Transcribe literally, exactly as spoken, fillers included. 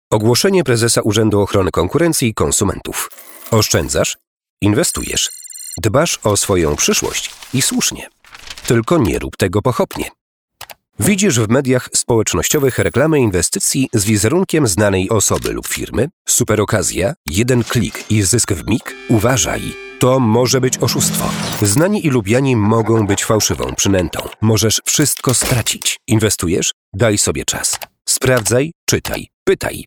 Ogłoszenie prezesa Urzędu Ochrony Konkurencji i Konsumentów. Oszczędzasz? Inwestujesz. Dbasz o swoją przyszłość i słusznie. Tylko nie rób tego pochopnie. Widzisz w mediach społecznościowych reklamę inwestycji z wizerunkiem znanej osoby lub firmy? Super okazja, jeden klik i zysk w mig? Uważaj! To może być oszustwo. Znani i lubiani mogą być fałszywą przynętą. Możesz wszystko stracić. Inwestujesz? Daj sobie czas. Sprawdzaj, czytaj, pytaj.